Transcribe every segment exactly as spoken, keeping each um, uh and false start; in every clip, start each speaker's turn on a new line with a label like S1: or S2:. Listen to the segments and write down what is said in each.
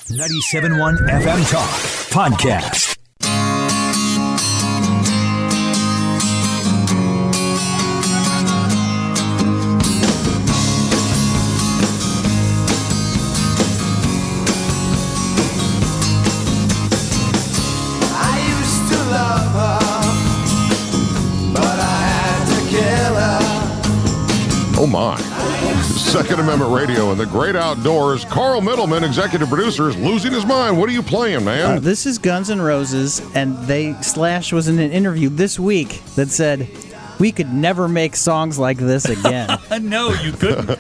S1: ninety-seven point one F M Talk Podcast.
S2: Oh, my. Second Amendment Radio and the great outdoors. Carl Middleman, executive producer, is losing his mind. What are you playing, man?
S3: Uh, this is Guns N' Roses, and they Slash was in an interview this week that said, we could never make songs like this again.
S4: No, you couldn't.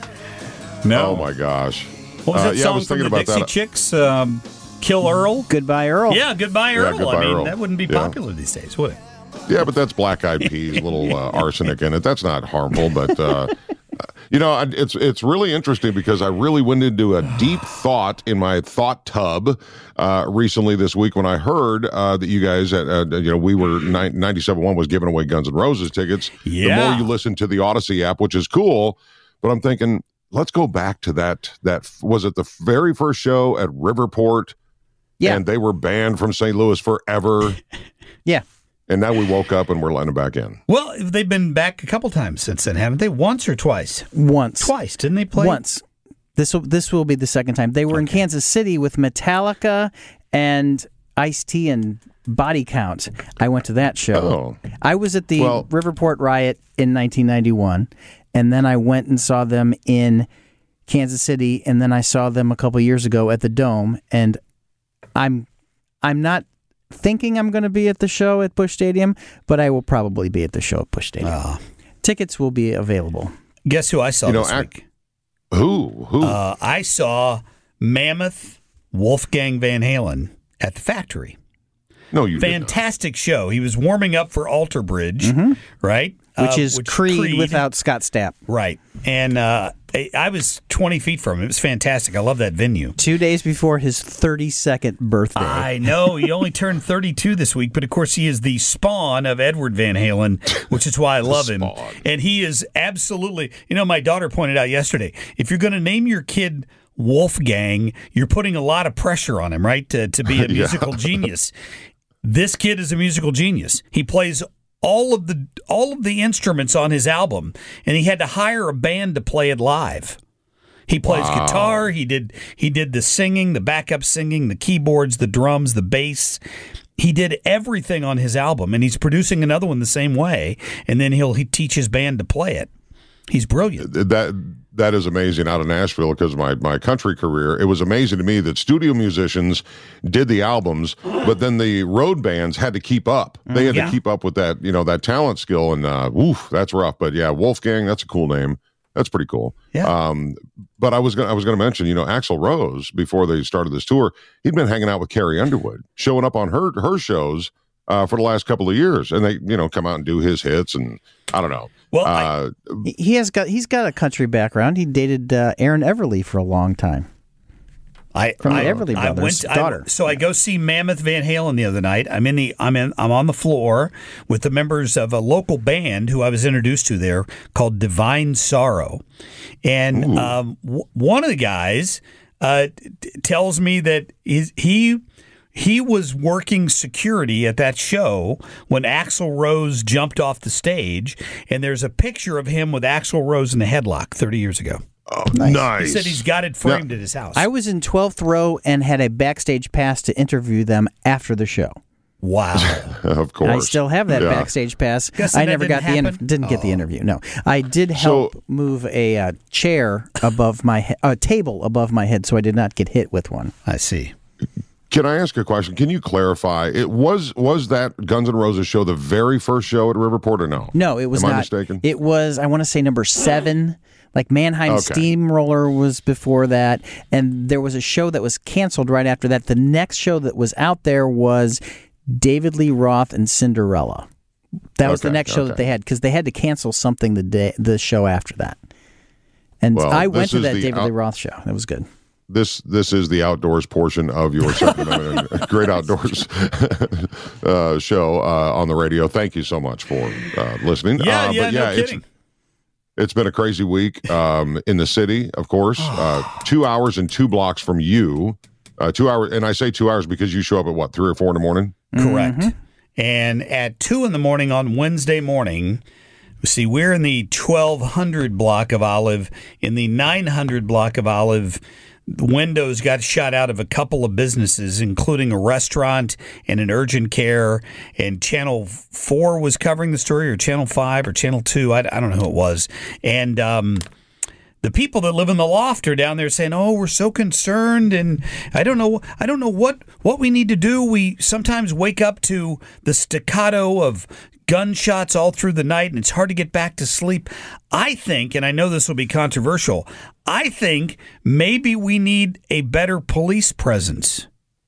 S4: No.
S2: Oh, my gosh.
S4: What was
S2: Uh,
S4: that
S2: yeah, I
S4: song
S2: was
S4: from
S2: thinking
S4: the
S2: about
S4: Dixie
S2: that.
S4: Chicks? Um, Kill Earl?
S3: Goodbye, Earl.
S4: Yeah, Goodbye
S2: Yeah,
S4: Earl.
S2: Goodbye
S4: I mean,
S2: Earl.
S4: that wouldn't be
S2: Yeah.
S4: popular these days, would it?
S2: Yeah, but that's Black Eyed Peas, a little uh, arsenic in it. That's not harmful, but... Uh, You know, it's it's really interesting because I really went into a deep thought in my thought tub uh, recently this week when I heard uh, that you guys, at, uh, you know, we were ninety-seven point one was giving away Guns N' Roses tickets.
S4: Yeah.
S2: The more you listen to the Odyssey app, which is cool, but I'm thinking, let's go back to that. That was it the very first show at Riverport,
S3: Yeah.
S2: and they were banned from Saint Louis forever.
S3: Yeah.
S2: And now we woke up and we're letting them back in.
S4: Well, they've been back a couple times since then, haven't they? Once or twice?
S3: Once.
S4: Twice, didn't they play?
S3: Once. This will this will be the second time. They were in Kansas City with Metallica and Ice-T and Body Count. I went to that show.
S2: Oh.
S3: I was at the
S2: Well-
S3: Riverport Riot in nineteen ninety-one, and then I went and saw them in Kansas City, and then I saw them a couple years ago at the Dome, and I'm I'm not thinking I'm going to be at the show at Busch Stadium, but I will probably be at the show at Busch Stadium.
S4: Uh,
S3: Tickets will be available.
S4: guess who I saw
S2: You know,
S4: this
S2: act-
S4: week?
S2: Who? Who?
S4: Uh, I saw Mammoth Wolfgang Van Halen at the Factory.
S2: no, you did not.
S4: Fantastic show. He was warming up for Alter Bridge, right?
S3: Which
S4: Uh,
S3: is Creed, without Scott Stapp.
S4: Right. And uh, I- I was twenty feet from him. It was fantastic. I love that venue.
S3: Two days before his thirty-second birthday.
S4: I know. He only turned thirty-two this week, but of course he is the spawn of Edward Van Halen, which is why I love him.
S2: spawn.
S4: And he is absolutely, you know, my daughter pointed out yesterday, if you're going to name your kid Wolfgang, you're putting a lot of pressure on him, right, to, to be a musical genius. This kid is a musical genius. He plays all of the all of the instruments on his album, and he had to hire a band to play it live. He plays
S2: Wow.
S4: guitar. He did he did the singing, the backup singing, the keyboards, the drums, the bass. He did everything on his album, and he's producing another one the same way. And then he'll he teach his band to play it. He's brilliant.
S2: that that is amazing out of Nashville because of my, my country career. It was amazing to me that studio musicians did the albums, but then the road bands had to keep up. They had
S4: Yeah.
S2: to keep up with that, you know, that talent skill, and uh, woof, that's rough. But yeah, Wolfgang, that's a cool name. That's pretty cool.
S4: Yeah.
S2: Um, but I was gonna I was gonna mention, you know, Axl Rose before they started this tour, he'd been hanging out with Carrie Underwood, showing up on her her shows uh, for the last couple of years, and they, you know, come out and do his hits, and I don't know.
S4: Well,
S2: uh,
S3: He- he has got he's got a country background. He dated uh, Aaron Everly for a long time.
S4: I
S3: From the
S4: I,
S3: Everly
S4: I
S3: Brothers'
S4: went, I-
S3: daughter.
S4: so I go see Mammoth Van Halen the other night. I'm in the I'm in I'm on the floor with the members of a local band who I was introduced to there called Divine Sorrow, and um, w- one of the guys uh, t- tells me that he's, he. He was working security at that show when Axl Rose jumped off the stage, and there's a picture of him with Axl Rose in a headlock thirty years ago.
S2: oh, nice.
S4: He said he's got it framed at his house.
S3: I was in twelfth row and had a backstage pass to interview them after the show.
S4: Wow.
S2: Of course.
S3: I still have that
S2: Yeah.
S3: backstage pass.
S4: Guessing
S3: I
S4: that
S3: never
S4: didn't
S3: got the inter-
S4: happen?
S3: didn't get the interview. No, I did help
S2: So-
S3: move a uh, chair above my he- a table above my head, so I did not get hit with one.
S4: I see.
S2: Can I ask a question? Can you clarify? It was was that Guns N' Roses show the very first show at Riverport or no?
S3: No, it was
S2: Am
S3: not.
S2: I mistaken?
S3: It was, I want to say, number seven. Like Mannheim
S2: Okay.
S3: Steamroller was before that, and there was a show that was canceled right after that. The next show that was out there was David Lee Roth and Cinderella. That was the
S2: Okay,
S3: next show
S2: okay.
S3: that they had because they had to cancel something the day the show after that. And
S2: Well,
S3: I went
S2: this
S3: to
S2: is
S3: that
S2: the
S3: David
S2: out-
S3: Lee Roth show. That was good.
S2: This this is the outdoors portion of your Second Amendment and Great Outdoors uh, show uh, on the radio. Thank you so much for uh, listening.
S4: Yeah,
S2: uh,
S4: yeah,
S2: but
S4: no
S2: yeah, it's
S4: kidding.
S2: it's been a crazy week um, in the city, of course. Uh, two hours and two blocks from you Uh, two hours, and I say two hours because you show up at what, three or four in the morning?
S4: Correct. Mm-hmm. And at two in the morning on Wednesday morning, see, we're in the twelve hundred block of Olive. In the nine hundred block of Olive, the windows got shot out of a couple of businesses, including a restaurant and an urgent care. And Channel four was covering the story, or Channel five, or Channel two. I, I don't know who it was. And um, the people that live in the loft are down there saying, "Oh, we're so concerned, and I don't know, I don't know what what we need to do. We sometimes wake up to the staccato of gunshots all through the night, and it's hard to get back to sleep." I think, and I know this will be controversial, I think maybe we need a better police presence.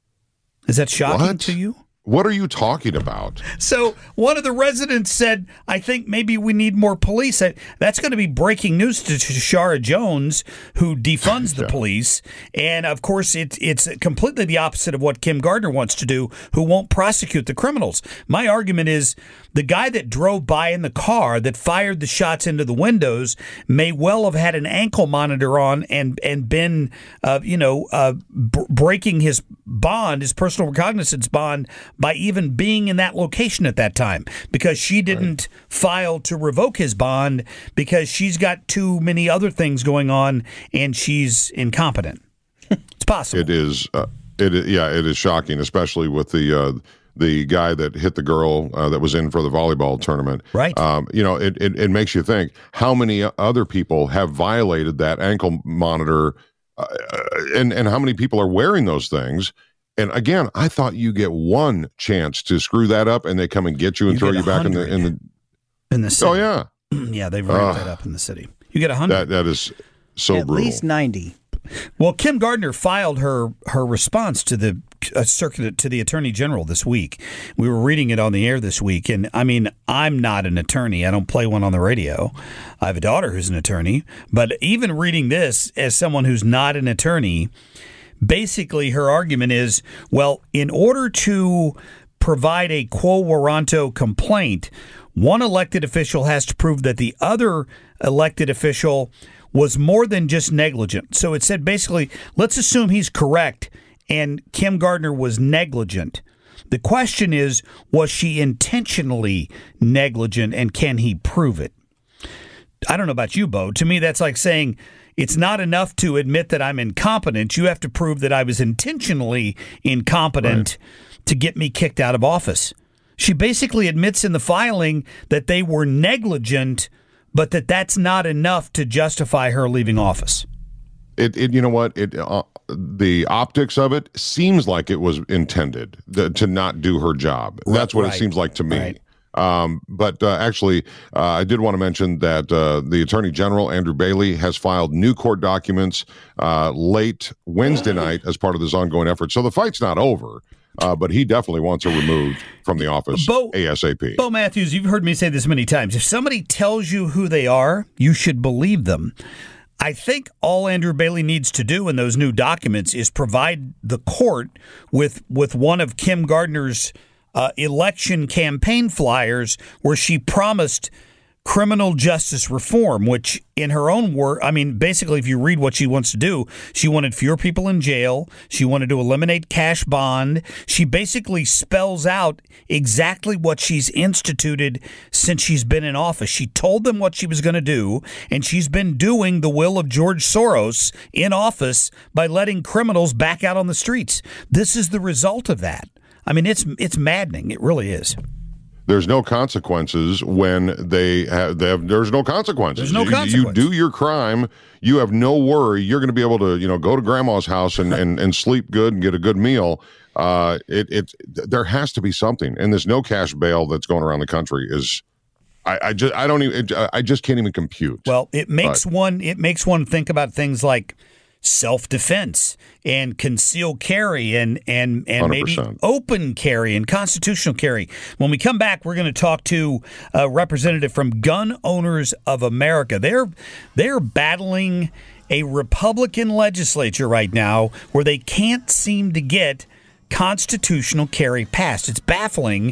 S4: Is that shocking
S2: What?
S4: to you?
S2: What are you talking about?
S4: So one of the residents said, I think maybe we need more police. That's going to be breaking news to Shara Jones, who defunds the yeah. police. And, of course, it, it's completely the opposite of what Kim Gardner wants to do, who won't prosecute the criminals. My argument is the guy that drove by in the car that fired the shots into the windows may well have had an ankle monitor on and, and been, uh, you know, uh, b- breaking his bond, his personal recognizance bond, by even being in that location at that time, because she didn't right. file to revoke his bond because she's got too many other things going on and she's incompetent. It's possible.
S2: It is. Uh, it is, yeah, it is shocking, especially with the uh, the guy that hit the girl uh, that was in for the volleyball tournament.
S4: Right.
S2: Um, you know, it, it it makes you think how many other people have violated that ankle monitor, uh, and and how many people are wearing those things. And again, I thought you get one chance to screw that up, and they come and get you and
S4: you
S2: throw you back in the in the
S4: in the city.
S2: Oh yeah,
S4: yeah, they've ramped uh, that up in the city. You get a hundred.
S2: That that is so
S3: At
S2: brutal.
S3: least ninety.
S4: Well, Kim Gardner filed her her response to the uh, circuit to the Attorney General this week. We were reading it on the air this week, and I mean, I'm not an attorney. I don't play one on the radio. I have a daughter who's an attorney, but even reading this as someone who's not an attorney. Basically, her argument is, well, in order to provide a quo warranto complaint, one elected official has to prove that the other elected official was more than just negligent. So it said basically, let's assume he's correct and Kim Gardner was negligent. The question is, was she intentionally negligent, and can he prove it? I don't know about you, Bo. To me, that's like saying, it's not enough to admit that I'm incompetent. You have to prove that I was intentionally incompetent right. to get me kicked out of office. She basically admits in the filing that they were negligent, but that that's not enough to justify her leaving office.
S2: It, it you know what? It uh, the optics of it seems like it was intended the, to not do her job. That's what right. it seems like to me. Right. Um, but uh, actually, uh, I did want to mention that uh, the Attorney General, Andrew Bailey, has filed new court documents uh, late Wednesday night as part of this ongoing effort. So the fight's not over, uh, but he definitely wants her removed from the office
S4: Bo,
S2: ASAP.
S4: Bo Matthews, you've heard me say this many times. If somebody tells you who they are, you should believe them. I think all Andrew Bailey needs to do in those new documents is provide the court with with one of Kim Gardner's Uh, election campaign flyers where she promised criminal justice reform, which in her own word, I mean, basically, if you read what she wants to do, she wanted fewer people in jail. She wanted to eliminate cash bond. She basically spells out exactly what she's instituted since she's been in office. She told them what she was going to do, and she's been doing the will of George Soros in office by letting criminals back out on the streets. This is the result of that. I mean, it's it's maddening. It really is.
S2: There's no consequences when they have, they have there's no consequences.
S4: There's no
S2: you,
S4: consequence.
S2: You do your crime. You have no worry. You're going to be able to, you know, go to grandma's house and, and, and sleep good and get a good meal. Uh, it, it, there has to be something. And this no cash bail that's going around the country is, I, I just, I don't even, I just can't even compute.
S4: Well, it makes but. one, it makes one think about things like self-defense and concealed carry and and and maybe open carry and constitutional carry. When we come back, we're going to talk to a representative from Gun Owners of America. They're they're battling a Republican legislature right now where they can't seem to get constitutional carry passed. It's baffling.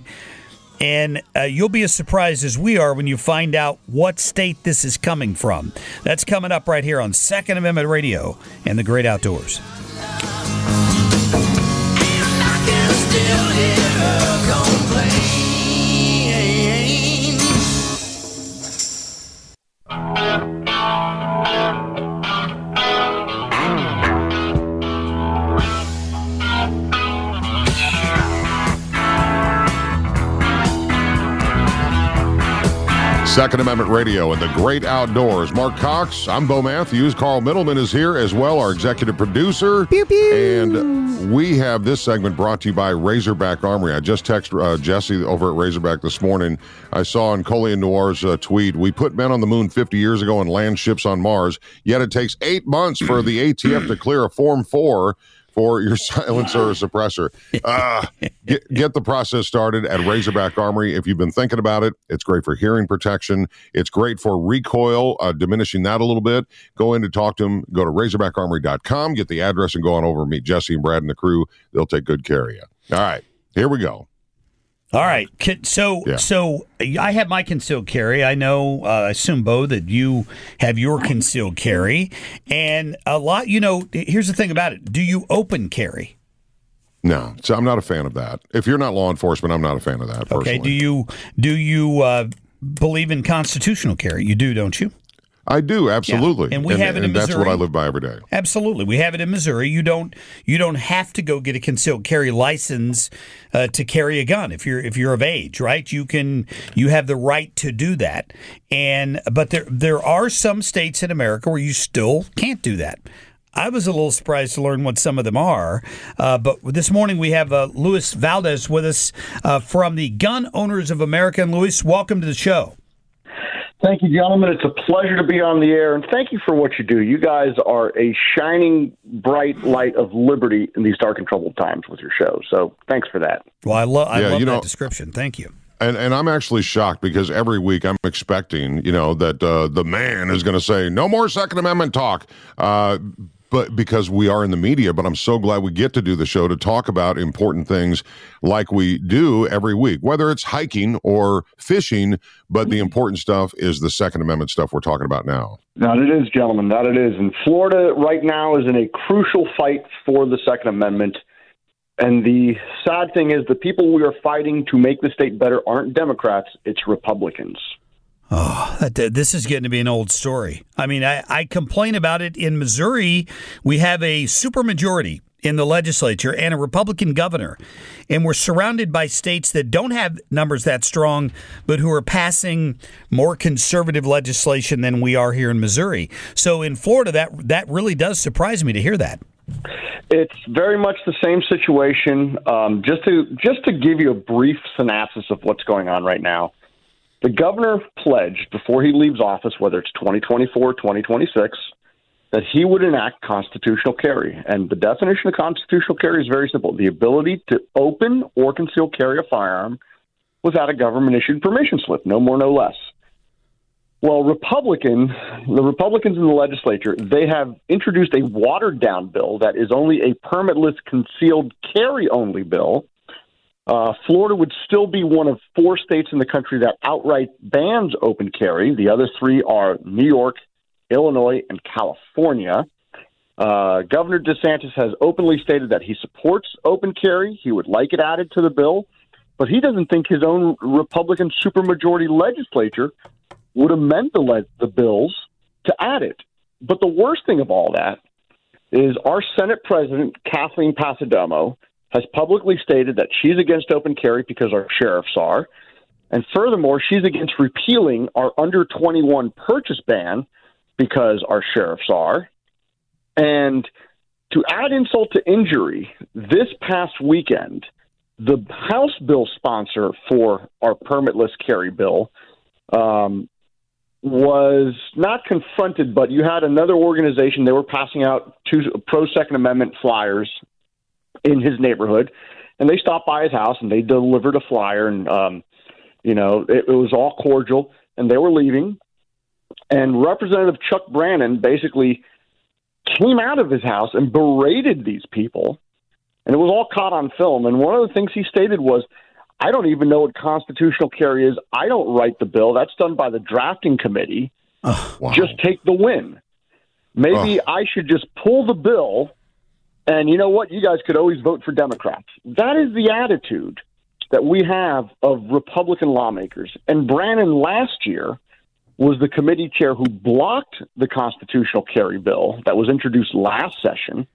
S4: And uh, you'll be as surprised as we are when you find out what state this is coming from. That's coming up right here on Second Amendment Radio and the Great Outdoors.
S5: still hear her complain.
S2: Second Amendment Radio and the great outdoors. Mark Cox, I'm Bo Matthews. Carl Middleman is here as well, our executive producer.
S3: Pew, pew.
S2: And we have this segment brought to you by Razorback Armory. I just texted uh, Jesse over at Razorback this morning. I saw in Coley Noir's uh, tweet, we put men on the moon fifty years ago and land ships on Mars, yet it takes eight months for the A T F to clear a Form four for your silencer or suppressor. Uh, get, get the process started at Razorback Armory. If you've been thinking about it, it's great for hearing protection. It's great for recoil, uh, diminishing that a little bit. Go in to talk to them. Go to razorback armory dot com, get the address, and go on over and meet Jesse and Brad and the crew. They'll take good care of you. All right, here we go.
S4: All right. So,
S2: Yeah.
S4: so I have my concealed carry. I know, uh, I assume, Bo, that you have your concealed carry. And a lot, you know, here's the thing about it. Do you open carry?
S2: No, so I'm not a fan of that. If you're not law enforcement, I'm not a fan of that, personally.
S4: Okay. Do you, do you uh, believe in constitutional carry? You do, don't you?
S2: I do, absolutely.
S4: Yeah. And we have it in
S2: and that's
S4: Missouri.
S2: what I live by every day.
S4: Absolutely, we have it in Missouri. You don't you don't have to go get a concealed carry license uh, to carry a gun if you're if you're of age, right? You can you have the right to do that. And but there there are some states in America where you still can't do that. I was a little surprised to learn what some of them are. Uh, but this morning we have uh, Luis Valdez with us uh, from the Gun Owners of America. And Luis, welcome to the show.
S6: Thank you, gentlemen. It's a pleasure to be on the air, and thank you for what you do. You guys are a shining, bright light of liberty in these dark and troubled times with your show. So thanks for that.
S4: Well, I, lo- I
S2: Yeah,
S4: love
S2: you
S4: that
S2: know-
S4: description. Thank you.
S2: And and I'm actually shocked because every week I'm expecting, you know, that uh, the man is going to say, no more Second Amendment talk. Uh, but because we are in the media, but I'm so glad we get to do the show to talk about important things like we do every week, whether it's hiking or fishing. But the important stuff is the Second Amendment stuff we're talking about now.
S6: That it is, gentlemen. That it is. And Florida right now is in a crucial fight for the Second Amendment. And the sad thing is the people we are fighting to make the state better aren't Democrats, it's Republicans.
S4: Oh, that, this is getting to be an old story. I mean, I, I complain about it. In Missouri, we have a supermajority in the legislature and a Republican governor, and we're surrounded by states that don't have numbers that strong, but who are passing more conservative legislation than we are here in Missouri. So in Florida, that that really does surprise me to hear that.
S6: It's very much the same situation. Um, just to just to give you a brief synopsis of what's going on right now, the governor pledged before he leaves office, whether it's twenty twenty-four, twenty twenty-six, that he would enact constitutional carry. And the definition of constitutional carry is very simple: the ability to open or conceal carry a firearm without a government-issued permission slip, no more, no less. Well, Republican, the Republicans in the legislature, they have introduced a watered-down bill that is only a permitless concealed carry-only bill. Uh, Florida would still be one of four states in the country that outright bans open carry. The other three are New York, Illinois, and California. Uh, Governor DeSantis has openly stated that he supports open carry. He would like it added to the bill, but he doesn't think his own Republican supermajority legislature would amend the, le- the bills to add it. But the worst thing of all that is our Senate President, Kathleen Passidomo, has publicly stated that she's against open carry because our sheriffs are. And furthermore, she's against repealing our under twenty-one purchase ban because our sheriffs are. And to add insult to injury, this past weekend, the House bill sponsor for our permitless carry bill um, was not confronted, but you had another organization. They were passing out two pro-Second Amendment flyers in his neighborhood, and they stopped by his house and they delivered a flyer, and um, you know it, it was all cordial, and they were leaving, and Representative Chuck Brannon basically came out of his house and berated these people, and it was all caught on film. And one of the things he stated was, I don't even know what constitutional carry is. I don't write the bill. That's done by the drafting committee.
S2: Oh, wow.
S6: Just take the win. Maybe
S2: oh.
S6: I should just pull the bill And you know what? You guys could always vote for Democrats. That is the attitude that we have of Republican lawmakers. And Brannon last year was the committee chair who blocked the constitutional carry bill that was introduced last session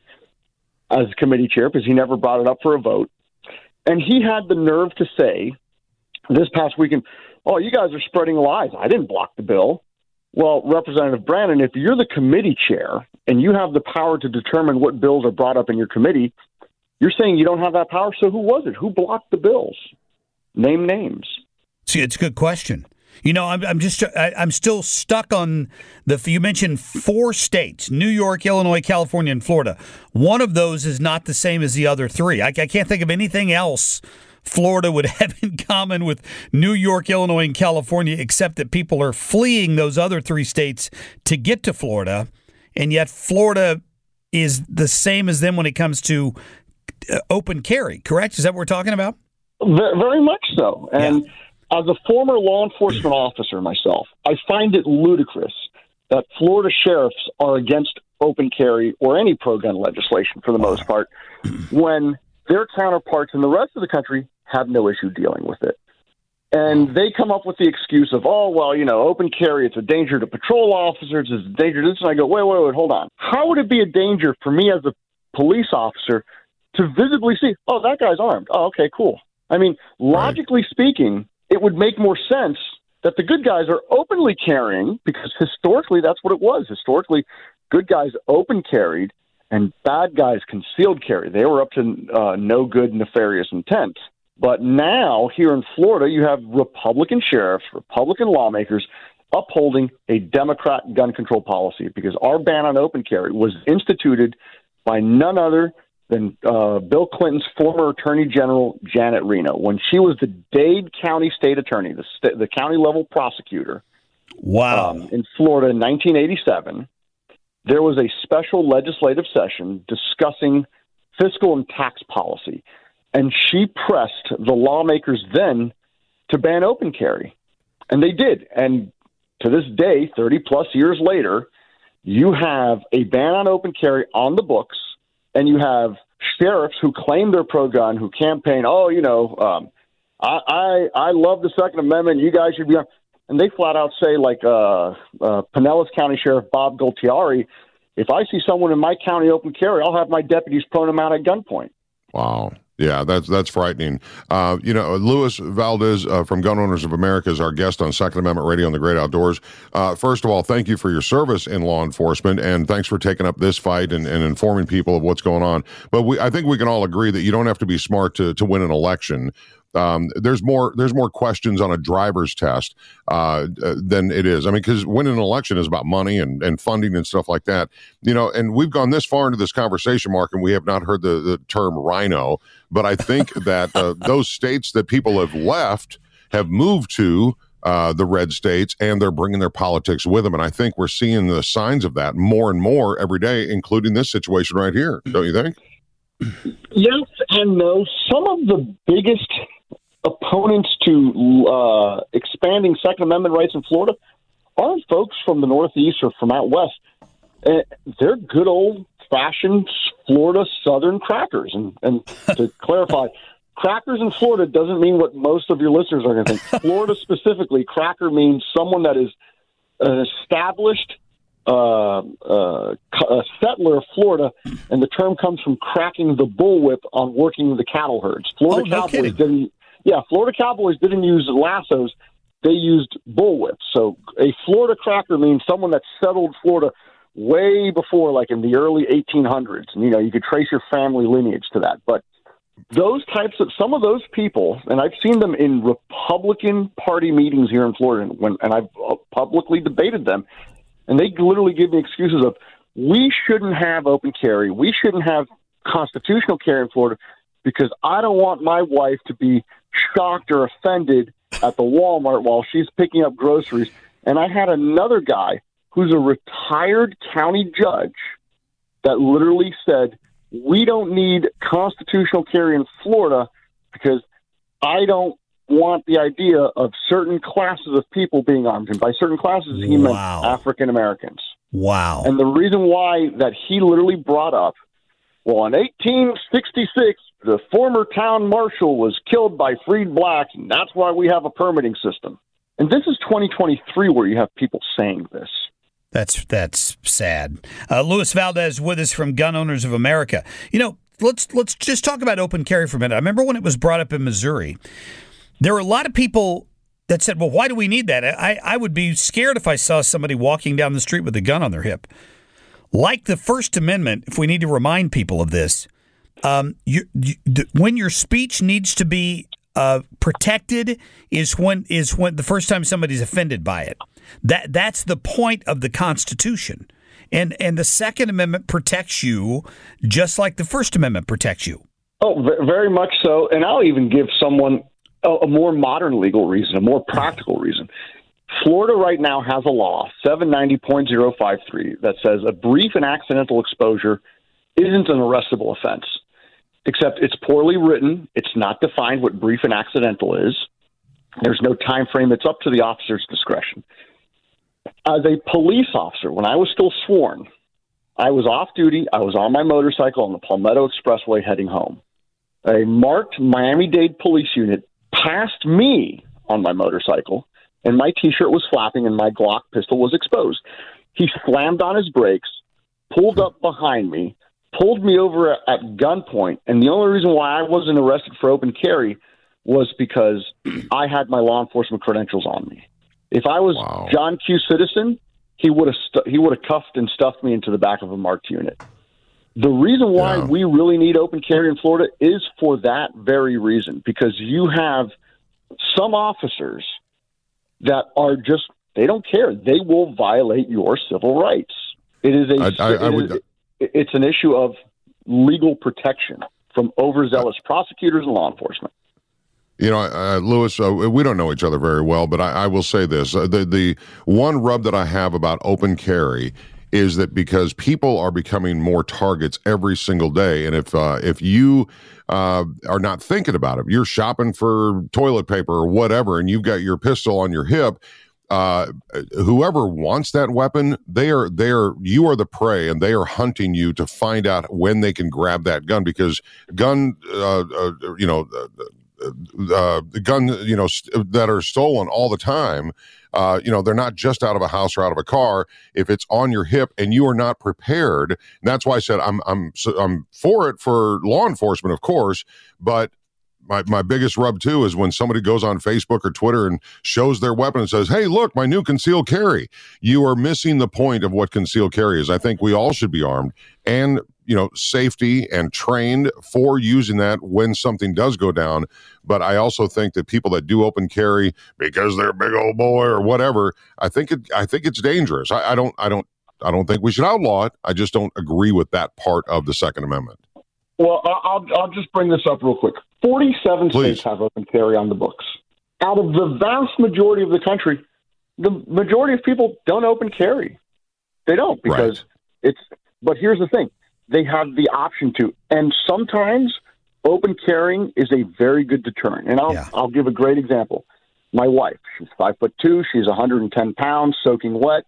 S6: as committee chair because he never brought it up for a vote. And he had the nerve to say this past weekend, oh, you guys are spreading lies. I didn't block the bill. Well, Representative Brannon, if you're the committee chair and you have the power to determine what bills are brought up in your committee, you're saying you don't have that power. So who was it? Who blocked the bills? Name names.
S4: See, it's a good question. You know, I'm, I'm just, I, I'm still stuck on the, you mentioned four states, New York, Illinois, California, and Florida. One of those is not the same as the other three. I, I can't think of anything else Florida would have in common with New York, Illinois, and California, except that people are fleeing those other three states to get to Florida. And yet Florida is the same as them when it comes to open carry, correct? Is that what we're talking about?
S6: Very much so. And
S4: yeah.
S6: As a former law enforcement officer myself, I find it ludicrous that Florida sheriffs are against open carry or any pro-gun legislation for the most part when their counterparts in the rest of the country have no issue dealing with it. And they come up with the excuse of, oh, well, you know, open carry, it's a danger to patrol officers, it's a danger to this. And I go, wait, wait, wait, hold on. How would it be a danger for me as a police officer to visibly see, oh, that guy's armed. Oh, okay, cool. I mean, logically right. speaking, it would make more sense that the good guys are openly carrying, because historically that's what it was. Historically, good guys open carried and bad guys concealed carry. They were up to uh, no good, nefarious intent. But now here in Florida, you have Republican sheriffs, Republican lawmakers upholding a Democrat gun control policy because our ban on open carry was instituted by none other than uh, Bill Clinton's former Attorney General, Janet Reno, when she was the Dade County State Attorney, the, st- the county-level prosecutor.
S4: Wow.
S6: Um, in Florida in nineteen eighty-seven, there was a special legislative session discussing fiscal and tax policy, and she pressed the lawmakers then to ban open carry. And they did. And to this day, thirty-plus years later, you have a ban on open carry on the books, and you have sheriffs who claim they're pro-gun, who campaign, oh, you know, um, I, I I love the Second Amendment. You guys should be on. And they flat out say, like uh, uh, Pinellas County Sheriff Bob Gultiari, if I see someone in my county open carry, I'll have my deputies prone them out at gunpoint.
S2: Wow. Yeah, that's that's frightening. Uh, you know, Luis Valdez uh, from Gun Owners of America is our guest on Second Amendment Radio on the Great Outdoors. Uh, first of all, thank you for your service in law enforcement, and thanks for taking up this fight and, and informing people of what's going on. But we, I think we can all agree that you don't have to be smart to to win an election. Um, there's more there's more questions on a driver's test uh, than it is. I mean, because winning an election is about money and, and funding and stuff like that. You know, and we've gone this far into this conversation, Mark, and we have not heard the, the term rhino. But I think that uh, those states that people have left have moved to uh, the red states, and they're bringing their politics with them. And I think we're seeing the signs of that more and more every day, including this situation right here. Don't you think?
S6: Yes and no. Some of the biggest opponents to uh, expanding Second Amendment rights in Florida aren't folks from the Northeast or from out west. Uh, they're good old-fashioned Florida Southern crackers. And, and to clarify, crackers in Florida doesn't mean what most of your listeners are going to think. Florida specifically, cracker means someone that is an established uh, uh, a settler of Florida, and the term comes from cracking the bullwhip on working the cattle herds. Florida
S4: oh, no
S6: Cowboys
S4: kidding.
S6: didn't. Yeah, Florida Cowboys didn't use lassos; they used bullwhips. So a Florida cracker means someone that settled Florida way before, like in the early eighteen hundreds. And you know, you could trace your family lineage to that. But those types of some of those people, and I've seen them in Republican Party meetings here in Florida, when and I've publicly debated them. And they literally give me excuses of, we shouldn't have open carry. We shouldn't have constitutional carry in Florida because I don't want my wife to be shocked or offended at the Walmart while she's picking up groceries. And I had another guy who's a retired county judge that literally said, we don't need constitutional carry in Florida because I don't want the idea of certain classes of people being armed. And by certain classes, he meant
S4: Wow.
S6: African Americans.
S4: Wow.
S6: And the reason why that he literally brought up well, in eighteen sixty-six, the former town marshal was killed by freed blacks, and that's why we have a permitting system. And this is twenty twenty-three where you have people saying this.
S4: That's that's sad. Uh, Luis Valdez with us from Gun Owners of America. You know, let's let's just talk about open carry for a minute. I remember when it was brought up in Missouri, there were a lot of people that said, well, why do we need that? I, I would be scared if I saw somebody walking down the street with a gun on their hip. Like the First Amendment, if we need to remind people of this, um, you, you, when your speech needs to be uh, protected is when is when the first time somebody's offended by it. That that's the point of the Constitution, and and the Second Amendment protects you just like the First Amendment protects you.
S6: Oh, very much so. And I'll even give someone a, a more modern legal reason, a more practical reason. Florida right now has a law, seven ninety point oh five three, that says a brief and accidental exposure isn't an arrestable offense, except it's poorly written. It's not defined what brief and accidental is. There's no time frame. It's up to the officer's discretion. As a police officer, when I was still sworn, I was off duty. I was on my motorcycle on the Palmetto Expressway heading home. A marked Miami-Dade police unit passed me on my motorcycle, and my T-shirt was flapping and my Glock pistol was exposed. He slammed on his brakes, pulled up behind me, pulled me over at, at gunpoint, and the only reason why I wasn't arrested for open carry was because I had my law enforcement credentials on me. If I was
S2: Wow.
S6: John Q. Citizen, he would have stu- he would have cuffed and stuffed me into the back of a marked unit. The reason why
S2: Yeah.
S6: we really need open carry in Florida is for that very reason, because you have some officers that are just, they don't care. They will violate your civil rights. It is a,
S2: I- I- I
S6: it
S2: would-
S6: is- it's an issue of legal protection from overzealous prosecutors and law enforcement.
S2: You know, uh, Lewis, uh, we don't know each other very well, but I, I will say this. Uh, the, the one rub that I have about open carry is that because people are becoming more targets every single day, and if uh, if you uh, are not thinking about it, you're shopping for toilet paper or whatever, and you've got your pistol on your hip, uh, whoever wants that weapon, they are they are you are the prey, and they are hunting you to find out when they can grab that gun, because gun, uh, uh, you know. Uh, Uh, the guns, you know, st- that are stolen all the time, uh, you know, they're not just out of a house or out of a car. If it's on your hip and you are not prepared, and that's why I said I'm I'm so I'm for it for law enforcement, of course, but my my biggest rub too is when somebody goes on Facebook or Twitter and shows their weapon and says, "Hey, look, my new concealed carry." You are missing the point of what concealed carry is. I think we all should be armed and, you know, safety and trained for using that when something does go down. But I also think that people that do open carry because they're a big old boy or whatever, I think it, I think it's dangerous. I, I don't, I don't, I don't think we should outlaw it. I just don't agree with that part of the Second Amendment.
S6: Well, I- I'll I'll just bring this up real quick. forty-seven
S2: Please.
S6: states have open carry on the books. Out of the vast majority of the country, the majority of people don't open carry. They don't because
S2: Right.
S6: it's. But here's the thing: they have the option to, and sometimes open carrying is a very good deterrent. And I'll
S4: Yeah.
S6: I'll give a great example. My wife, she's five foot two, she's one hundred ten pounds, soaking wet.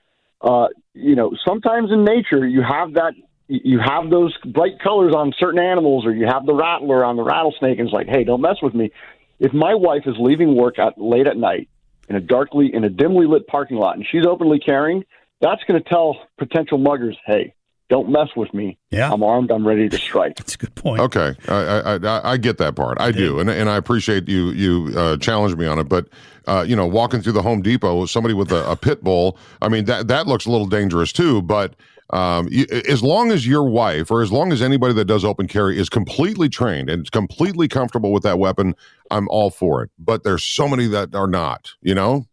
S6: Uh, you know, sometimes in nature you have that. You have those bright colors on certain animals, or you have the rattler on the rattlesnake, and it's like, hey, don't mess with me. If my wife is leaving work at, late at night in a darkly, in a dimly lit parking lot, and she's openly carrying, that's going to tell potential muggers, hey, don't mess with me.
S4: Yeah.
S6: I'm armed. I'm ready to strike.
S4: That's a good point.
S2: Okay, I, I I I get that part. I do, and and I appreciate you you uh, challenged me on it. But uh, you know, walking through the Home Depot, somebody with a, a pit bull, I mean that that looks a little dangerous too. But um, you, as long as your wife, or as long as anybody that does open carry is completely trained and completely comfortable with that weapon, I'm all for it. But there's so many that are not. You know.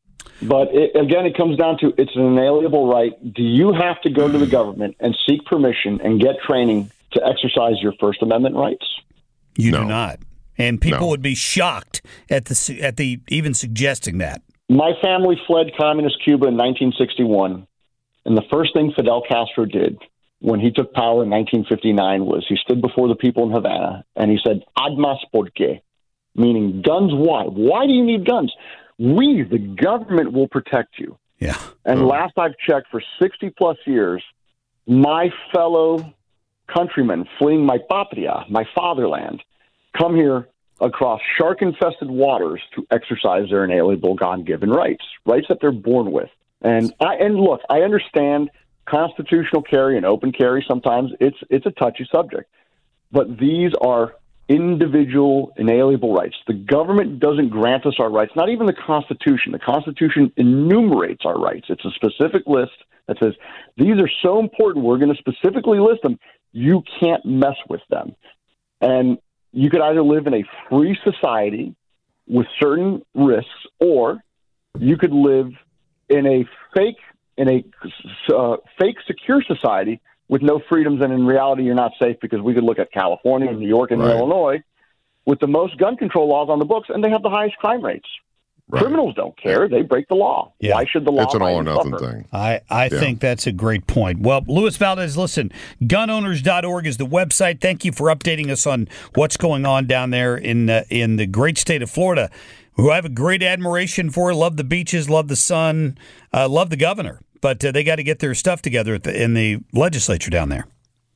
S6: But it, again, it comes down to it's an inalienable right. Do you have to go to the government and seek permission and get training to exercise your First Amendment rights?
S4: You
S2: No.
S4: do not, and people
S2: No.
S4: would be shocked at the su- at the even suggesting that.
S6: My family fled communist Cuba in nineteen sixty-one, and the first thing Fidel Castro did when he took power in nineteen fifty-nine was he stood before the people in Havana and he said, "Armas por qué?" Meaning, guns why? Why do you need guns? We, the government, will protect you.
S4: Yeah.
S6: And last I've checked, for sixty plus years, my fellow countrymen fleeing my patria, my fatherland, come here across shark-infested waters to exercise their inalienable God-given rights, rights that they're born with. And I, and look, I understand constitutional carry and open carry. Sometimes it's it's a touchy subject, but these are individual inalienable rights. The government doesn't grant us our rights, not even the Constitution. The Constitution enumerates our rights. It's a specific list that says these are so important, we're going to specifically list them. You can't mess with them. And you could either live in a free society with certain risks, or you could live in a fake, in a uh, fake secure society with no freedoms, and in reality, you're not safe, because we could look at California, New York, and
S2: right.
S6: Illinois with the most gun control laws on the books, and they have the highest crime rates. Right. Criminals don't care. They break the law.
S4: Yeah.
S6: Why should the law?
S2: It's an all or nothing
S6: suffer?
S2: thing.
S4: I, I yeah. think that's a great point. Well, Luis Valdez, listen, gun owners dot org is the website. Thank you for updating us on what's going on down there in uh, in the great state of Florida, who I have a great admiration for. Love the beaches, love the sun, uh, love the governor. But uh, they got to get their stuff together at the, in the legislature down there.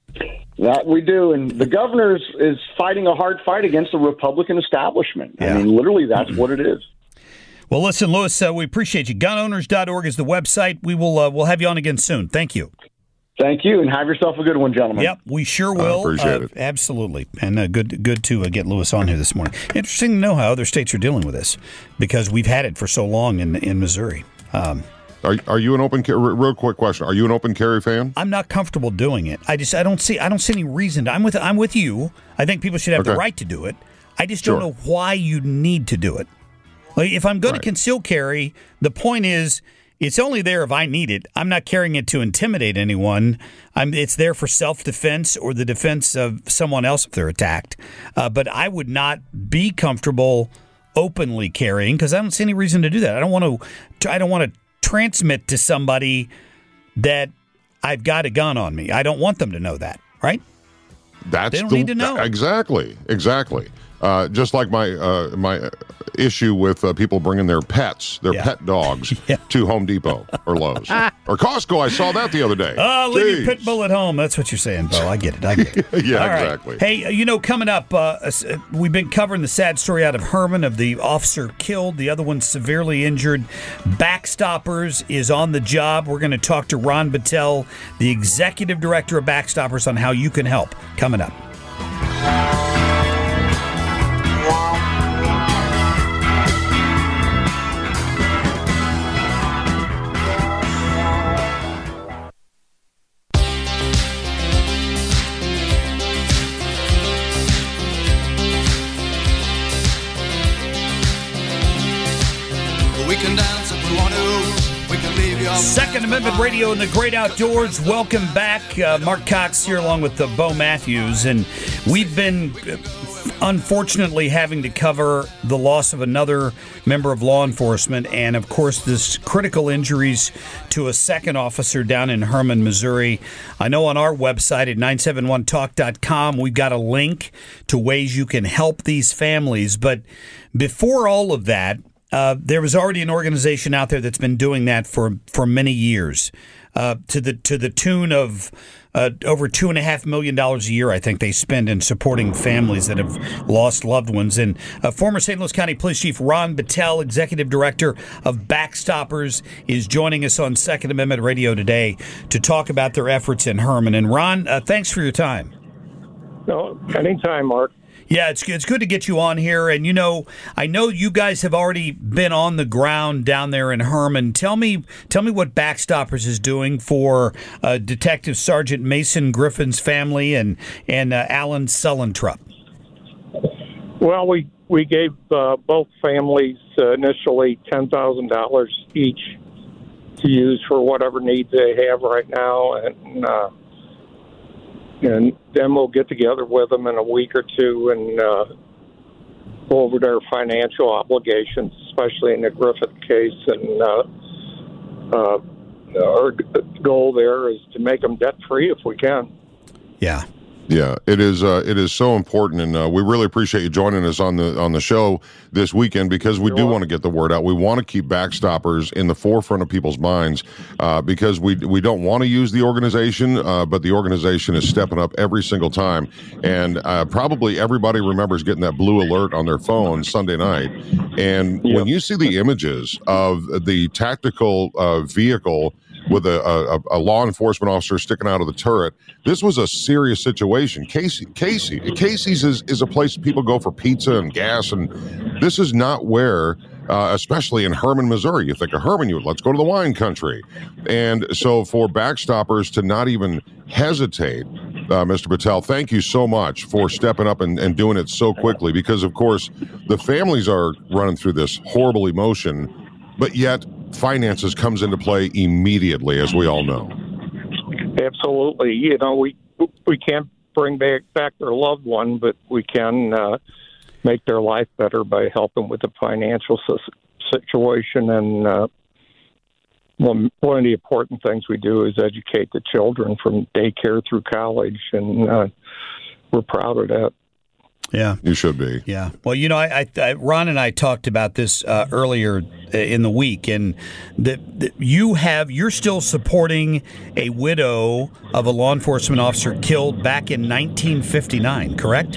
S6: That we do, and the governor is, is fighting a hard fight against the Republican establishment.
S4: Yeah.
S6: I mean, literally, that's what it is.
S4: Well, listen, Luis, uh, we appreciate you. gun owners dot org is the website. We will uh, we'll have you on again soon. Thank you.
S6: Thank you, and have yourself a good one, gentlemen.
S4: Yep, we sure will.
S2: I appreciate
S4: uh,
S2: it.
S4: Absolutely. And uh, good good to uh, get Luis on here this morning. Interesting to know how other states are dealing with this, because we've had it for so long in in Missouri. Um,
S2: Are are you an open carry? Real quick question: are you an open carry fan?
S4: I'm not comfortable doing it. I just I don't see I don't see any reason to. I'm with I'm with you. I think people should have
S2: Okay.
S4: the right to do it. I just
S2: Sure.
S4: don't know why you need to do it. Like, if I'm going
S2: Right.
S4: to conceal carry, the point is it's only there if I need it. I'm not carrying it to intimidate anyone. I'm it's there for self-defense or the defense of someone else if they're attacked. Uh, but I would not be comfortable openly carrying, because I don't see any reason to do that. I don't want to. I don't want to transmit to somebody that I've got a gun on me. I don't want them to know that, right?
S2: That's
S4: They don't
S2: the,
S4: need to know.
S2: Exactly, exactly. Uh, just like my uh, my issue with uh, people bringing their pets, their
S4: Yeah.
S2: pet dogs,
S4: Yeah.
S2: to Home Depot or Lowe's or Costco. I saw that the other day.
S4: Oh, leave your
S2: Jeez.
S4: pit bull at home. That's what you're saying, Bo. I get it. I get it.
S2: Yeah,
S4: All right.
S2: exactly.
S4: Hey, you know, coming up, uh, we've been covering the sad story out of Herman of the officer killed, the other one severely injured. Backstoppers is on the job. We're going to talk to Ron Battelle, the executive director of Backstoppers, on how you can help. Coming up.
S5: We can dance if we want to. We can leave your
S4: Second Amendment Radio in the Great Outdoors. Welcome back. Uh, Mark Cox here along with uh, Bo Matthews. And we've been, uh, unfortunately, having to cover the loss of another member of law enforcement and, of course, this critical injuries to a second officer down in Herman, Missouri. I know on our website at nine seven one talk dot com, we've got a link to ways you can help these families. But before all of that, Uh, there was already an organization out there that's been doing that for, for many years, uh, to the to the tune of uh, over two and a half million dollars a year. I think they spend in supporting families that have lost loved ones. And uh, former Saint Louis County Police Chief Ron Battelle, executive director of Backstoppers, is joining us on Second Amendment Radio today to talk about their efforts in Herman. And Ron, uh, thanks for your time.
S7: No, anytime, Mark.
S4: Yeah, it's it's good to get you on here. And, you know, I know you guys have already been on the ground down there in Herman. Tell me tell me what Backstoppers is doing for uh, Detective Sergeant Mason Griffin's family and, and uh, Alan Sullentrup.
S7: Well, we, we gave uh, both families uh, initially ten thousand dollars each to use for whatever needs they have right now. And uh, and then we'll get together with them in a week or two and uh, go over their financial obligations, especially in the Griffith case. And uh, uh, our goal there is to make them debt-free if we can.
S4: Yeah.
S2: Yeah, it is. Uh, it is so important, and uh, we really appreciate you joining us on the on the show this weekend because we do want to get the word out. We want to keep Backstoppers in the forefront of people's minds uh, because we we don't want to use the organization, uh, but the organization is stepping up every single time. And uh, probably everybody remembers getting that blue alert on their phone Sunday night. And yep. when you see the images of the tactical uh, vehicle with a, a, a law enforcement officer sticking out of the turret, this was a serious situation. Casey, Casey, Casey's is, is a place people go for pizza and gas, and this is not where, uh, especially in Hermann, Missouri. You think of Hermann, you let's go to the wine country. And so for Backstoppers to not even hesitate, uh, Mister Patel, thank you so much for stepping up and, and doing it so quickly because, of course, the families are running through this horrible emotion, but yet finances comes into play immediately, as we all know.
S7: Absolutely. You know, we we can't bring back, back their loved one, but we can uh, make their life better by helping with the financial situation. And uh, one, one of the important things we do is educate the children from daycare through college, and uh, we're proud of that.
S4: Yeah,
S2: you should be.
S4: Yeah. Well, you know, I, I, I Ron and I talked about this uh, earlier in the week, and that, that you have you're still supporting a widow of a law enforcement officer killed back in nineteen fifty-nine, correct?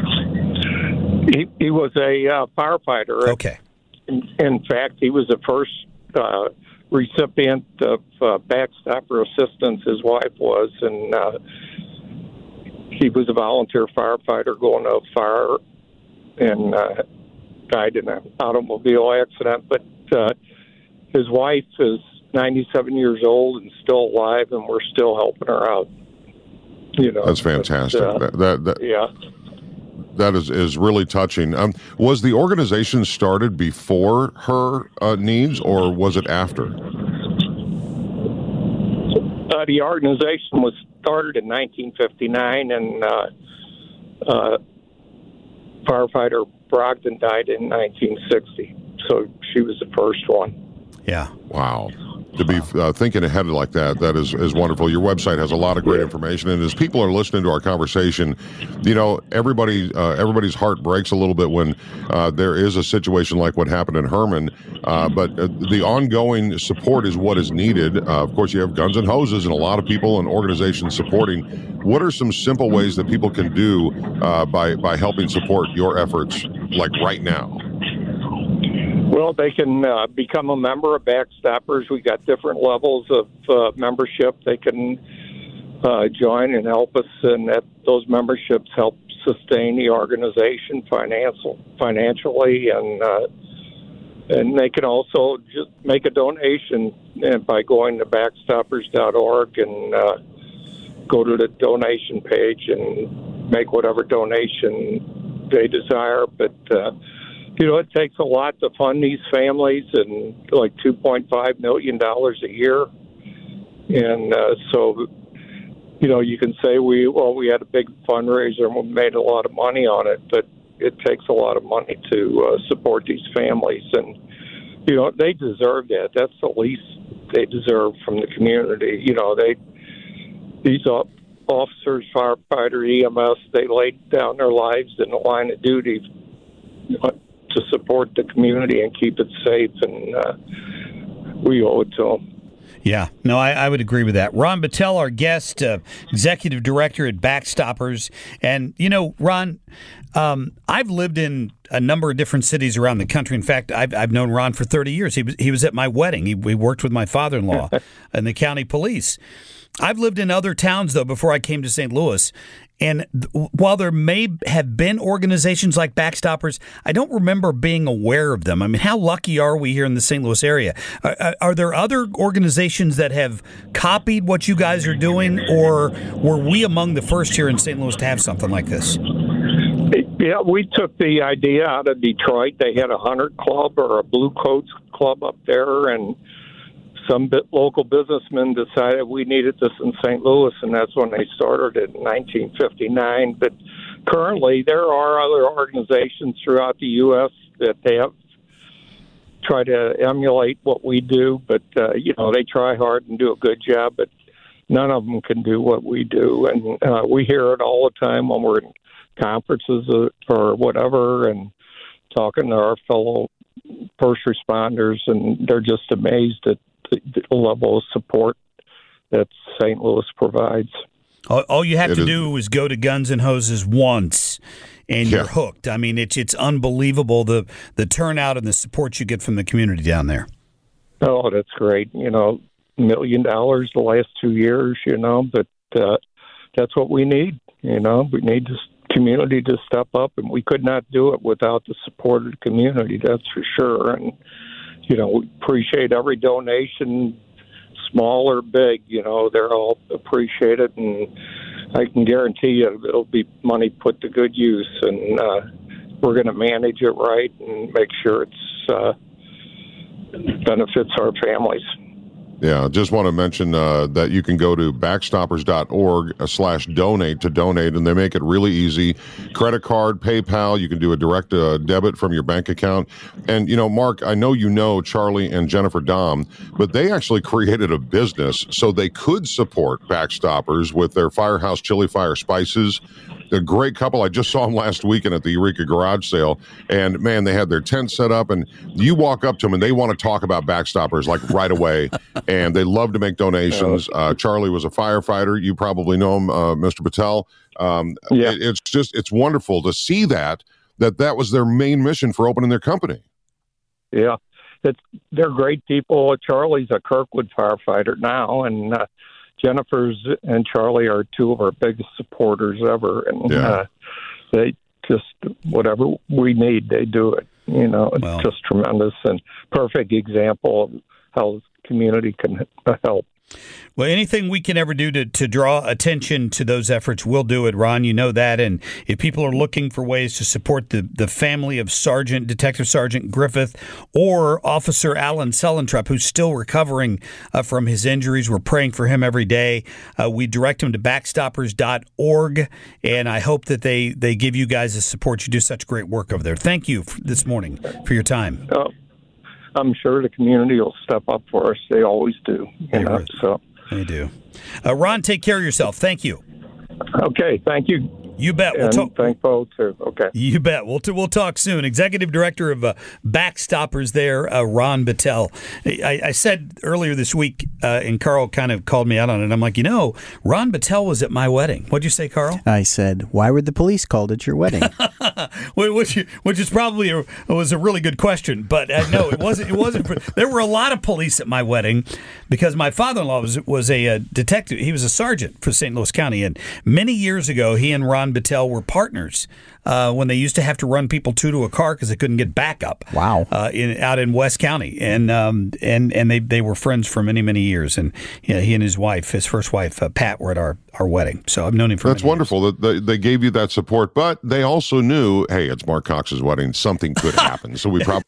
S7: He, he was a uh, firefighter.
S4: Okay.
S7: In, in fact, he was the first uh, recipient of uh, backstopper assistance. His wife was, and. Uh, He was a volunteer firefighter going to a fire and uh, died in an automobile accident. But uh, his wife is ninety-seven years old and still alive, and we're still helping her out. You know,
S2: that's fantastic.
S7: But, uh,
S2: that, that, that,
S7: yeah,
S2: that is, is really touching. Um, was the organization started before her uh, needs, or was it after?
S7: Uh, the organization was started in nineteen fifty-nine, and uh, uh, firefighter Brogdon died in nineteen sixty. So she was the first one.
S4: Yeah.
S2: Wow. To be uh, thinking ahead like that, that is, is wonderful. Your website has a lot of great information, and as people are listening to our conversation, you know, everybody, uh, everybody's heart breaks a little bit when uh, there is a situation like what happened in Hermann. Uh, but uh, the ongoing support is what is needed. Uh, of course, you have Guns and Hoses and a lot of people and organizations supporting. What are some simple ways that people can do uh, by by helping support your efforts, like right now?
S7: Well, they can uh, become a member of Backstoppers. We got different levels of uh, membership. They can uh, join and help us, and that those memberships help sustain the organization financial, financially, and uh, and they can also just make a donation by going to backstoppers dot org and uh, go to the donation page and make whatever donation they desire. But uh, you know, it takes a lot to fund these families, and like two point five million dollars a year. And uh, so, you know, you can say we, well, we had a big fundraiser and we made a lot of money on it, but it takes a lot of money to uh, support these families. And, you know, they deserve that. That's the least they deserve from the community. You know, they, these officers, firefighter, E M S, they laid down their lives in the line of duty to support the community and keep it safe, and uh, we owe it to them.
S4: Yeah, no, I, I would agree with that. Ron Battelle, our guest, uh, executive director at Backstoppers. And, you know, Ron, um, I've lived in a number of different cities around the country. In fact, I've, I've known Ron for thirty years. He was, he was at my wedding. He, we worked with my father-in-law in the county police. I've lived in other towns, though, before I came to Saint Louis. And th- while there may have been organizations like Backstoppers, I don't remember being aware of them. I mean, how lucky are we here in the Saint Louis area? Are, are there other organizations that have copied what you guys are doing, or were we among the first here in Saint Louis to have something like this?
S7: Yeah, we took the idea out of Detroit. They had a hunter club or a blue coats club up there, and some bit local businessmen decided we needed this in Saint Louis, and that's when they started it in nineteen fifty-nine. But currently, there are other organizations throughout the U S that they have tried to emulate what we do, but, uh, you know, they try hard and do a good job. But none of them can do what we do. And uh, we hear it all the time when we're in conferences or whatever and talking to our fellow first responders, and they're just amazed at the, the level of support that Saint Louis provides.
S4: All, all you have
S2: it
S4: to
S2: is.
S4: do is go to Guns and Hoses once, and
S2: Yeah.
S4: you're hooked. I mean, it's it's unbelievable the the turnout and the support you get from the community down there.
S7: Oh, that's great. You know, million dollars the last two years, you know, but uh, that's what we need. You know, we need this community to step up, and we could not do it without the support of the community, that's for sure. And, you know, we appreciate every donation, small or big, you know, they're all appreciated, and I can guarantee you it'll be money put to good use, and uh, we're going to manage it right and make sure it's uh, benefits our families.
S2: Yeah, just want to mention uh, that you can go to backstoppers dot org slash donate to donate, and they make it really easy. Credit card, PayPal, you can do a direct uh, debit from your bank account. And, you know, Mark, I know you know Charlie and Jennifer Dom, but they actually created a business so they could support Backstoppers with their Firehouse Chili Fire Spices. A great couple. I just saw them last weekend at the Eureka Garage Sale, and man, they had their tent set up, and you walk up to them and they want to talk about Backstoppers like right away, and they love to make donations. Uh, Charlie was a firefighter. You probably know him, uh, Mister Patel. Um,
S7: Yeah.
S2: it, it's just, it's wonderful to see that, that that was their main mission for opening their company.
S7: Yeah, it's, they're great people. Charlie's a Kirkwood firefighter now, and uh, Jennifer's and Charlie are two of our biggest supporters ever, and
S2: Yeah.
S7: uh, they just, whatever we need, they do it. You know, it's
S4: Well.
S7: just tremendous and perfect example of how the community can help.
S4: Well, anything we can ever do to, to draw attention to those efforts, we'll do it, Ron. You know that. And if people are looking for ways to support the, the family of Sergeant, Detective Sergeant Griffith, or Officer Alan Sellentrup, who's still recovering uh, from his injuries, we're praying for him every day. Uh, we direct them to backstoppers dot org, and I hope that they, they give you guys the support. You do such great work over there. Thank you for this morning for your time.
S7: Uh, I'm sure the community will step up for us. They always do. You
S4: They
S7: know,
S4: would.
S7: so.
S4: They do. Uh, Ron, take care of yourself. Thank you.
S7: Okay, thank you.
S4: You bet. We'll
S7: And
S4: talk.
S7: thank both, too. Okay.
S4: You bet. We'll, t- we'll talk soon. Executive Director of uh, Backstoppers there, uh, Ron Battelle. I, I said earlier this week, uh, and Carl kind of called me out on it. I'm like, you know, Ron Battelle was at my wedding. What'd you say, Carl?
S3: I said, why were the police called at your wedding?
S4: which, which is probably a, was a really good question, but uh, no, it wasn't. It wasn't. There were a lot of police at my wedding because my father-in-law was was a, uh detective. He was a sergeant for Saint Louis County, and many years ago, he and Ron Battelle were partners uh, when they used to have to run people two to a car because they couldn't get backup.
S3: Wow.
S4: Uh, in out in West County, and um, and and they, they were friends for many many years, and you know, he and his wife, his first wife uh, Pat, were at our, our wedding. So I've known him for.
S2: That's
S4: many
S2: wonderful that they, they gave you that support, but they also knew, hey, it's Mark Cox's wedding. Something could happen. So we probably.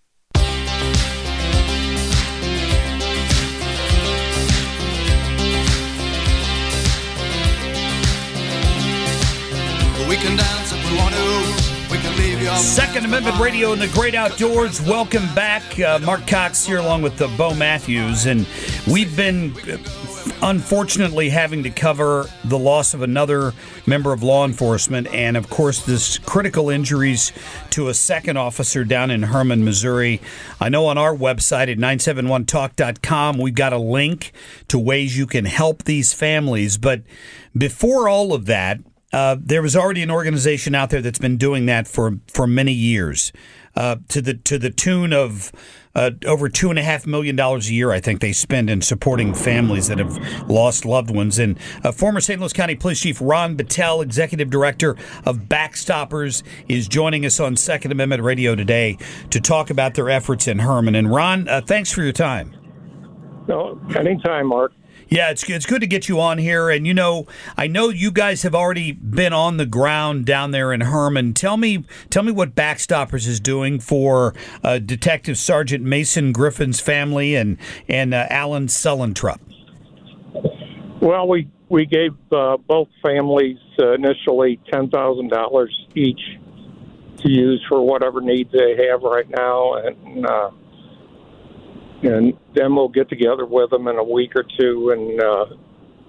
S5: We can dance if we want to. We can leave you.
S4: Second Amendment Radio in the great outdoors. Welcome back. Uh, Mark Cox here along with uh, Bo Matthews. And we've been uh, unfortunately having to cover the loss of another member of law enforcement and, of course, this critical injuries to a second officer down in Herman, Missouri. I know on our website at nine seven one talk dot com we've got a link to ways you can help these families. But before all of that, Uh, there was already an organization out there that's been doing that for, for many years, uh, to the to the tune of uh, over two and a half million dollars a year. I think they spend in supporting families that have lost loved ones. And uh, former Saint Louis County Police Chief Ron Battelle, Executive Director of Backstoppers, is joining us on Second Amendment Radio today to talk about their efforts in Herman. And Ron, uh, thanks for your time.
S7: No, anytime, Mark.
S4: Yeah, it's it's good to get you on here, and you know, I know you guys have already been on the ground down there in Herman. Tell me, tell me what Backstoppers is doing for uh, Detective Sergeant Mason Griffin's family and and uh, Alan Sellentrup.
S7: Well, we we gave uh, both families uh, initially ten thousand dollars each to use for whatever needs they have right now, and. Uh, And then we'll get together with them in a week or two and uh,